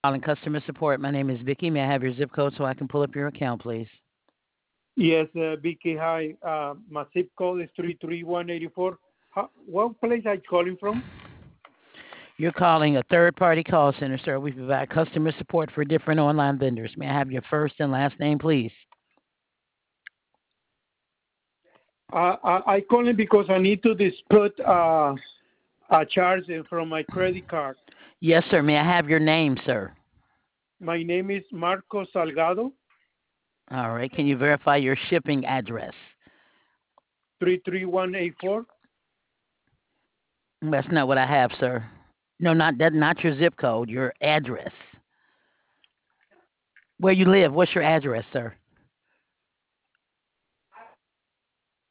Calling customer support. My name is Vicky. May I have your zip code so I can pull up your account, please? Yes, Vicky, hi. My zip code is 33184. What place are you calling from? You're calling a third-party call center, sir. We provide customer support for different online vendors. May I have your first and last name, please? I calling because I need to dispute a charge from my credit card. Yes, sir. May I have your name, sir? My name is Marco Salgado, All right. Can you verify your shipping address? 33184. That's not what I have, sir. No, not that. Not your zip code. Your address. Where you live? What's your address, sir?